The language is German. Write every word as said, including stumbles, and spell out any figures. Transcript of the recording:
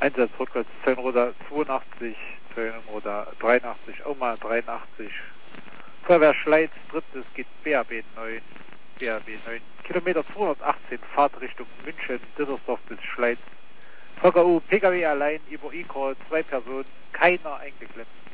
Einsatz rückwärts, Zellenroder zweiundachtzig, Zellenroder dreiundachtzig, Oma dreiundachtzig. Feuerwehr Schleiz, drittes geht B A B neun, B A B neun, Kilometer zweihundertachtzehn, Fahrt Richtung München, Dittersdorf bis Schleiz. V K U, P K W allein über E-Call, zwei Personen, keiner eingeklemmt.